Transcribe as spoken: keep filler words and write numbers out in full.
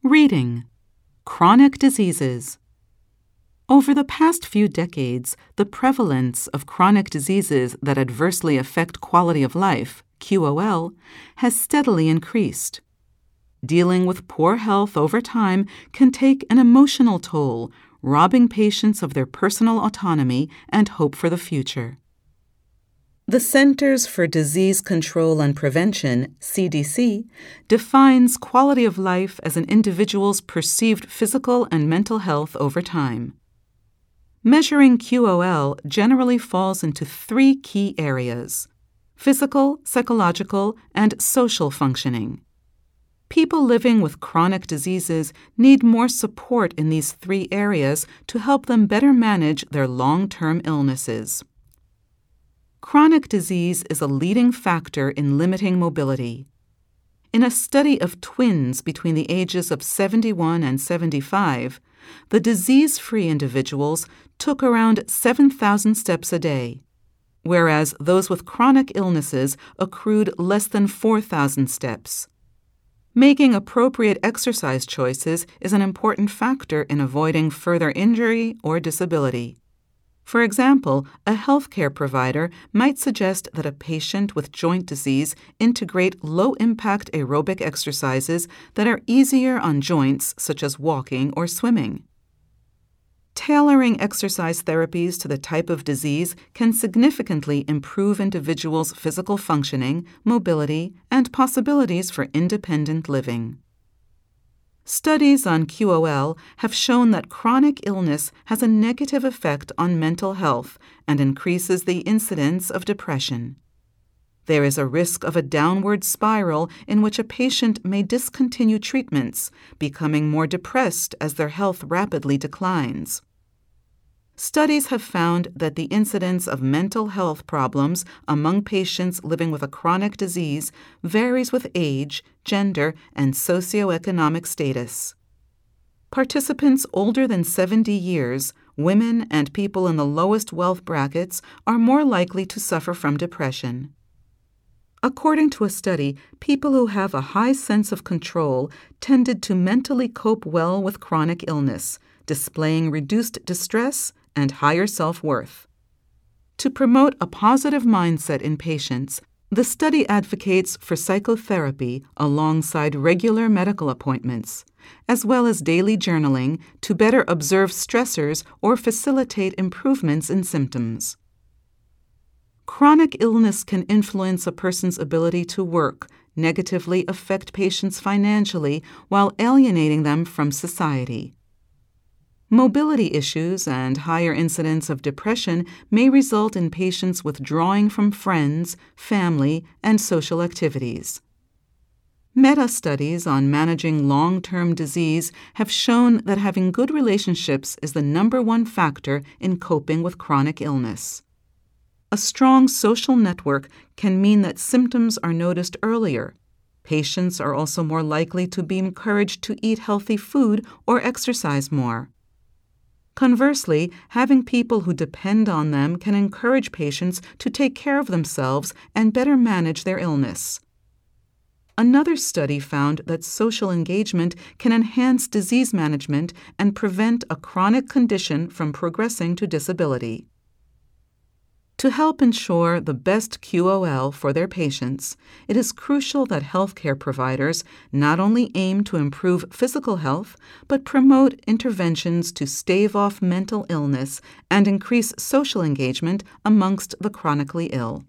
Reading. Chronic diseases. Over the past few decades, the prevalence of chronic diseases that adversely affect quality of life, Q O L, has steadily increased. Dealing with poor health over time can take an emotional toll, robbing patients of their personal autonomy and hope for the future. The Centers for Disease Control and Prevention, C D C, defines quality of life as an individual's perceived physical and mental health over time. Measuring Q O L generally falls into three key areas: physical, psychological, and social functioning. People living with chronic diseases need more support in these three areas to help them better manage their long-term illnesses. Chronic disease is a leading factor in limiting mobility. In a study of twins between the ages of seventy-one and seventy-five, the disease-free individuals took around seven thousand steps a day, whereas those with chronic illnesses accrued less than four thousand steps. Making appropriate exercise choices is an important factor in avoiding further injury or disability. For example, a healthcare provider might suggest that a patient with joint disease integrate low-impact aerobic exercises that are easier on joints, such as walking or swimming. Tailoring exercise therapies to the type of disease can significantly improve individuals' physical functioning, mobility, and possibilities for independent living. Studies on Q O L have shown that chronic illness has a negative effect on mental health and increases the incidence of depression. There is a risk of a downward spiral in which a patient may discontinue treatments, becoming more depressed as their health rapidly declines. Studies have found that the incidence of mental health problems among patients living with a chronic disease varies with age, gender, and socioeconomic status. Participants older than seventy years, women, and people in the lowest wealth brackets are more likely to suffer from depression. According to a study, people who have a high sense of control tended to mentally cope well with chronic illness, displaying reduced distress and higher self-worth. To promote a positive mindset in patients, the study advocates for psychotherapy alongside regular medical appointments, as well as daily journaling to better observe stressors or facilitate improvements in symptoms. Chronic illness can influence a person's ability to work, negatively affect patients financially, while alienating them from society. Mobility issues and higher incidence of depression may result in patients withdrawing from friends, family, and social activities. Meta-studies on managing long-term disease have shown that having good relationships is the number one factor in coping with chronic illness. A strong social network can mean that symptoms are noticed earlier. Patients are also more likely to be encouraged to eat healthy food or exercise more. Conversely, having people who depend on them can encourage patients to take care of themselves and better manage their illness. Another study found that social engagement can enhance disease management and prevent a chronic condition from progressing to disability. To help ensure the best Q O L for their patients, it is crucial that healthcare providers not only aim to improve physical health, but promote interventions to stave off mental illness and increase social engagement amongst the chronically ill.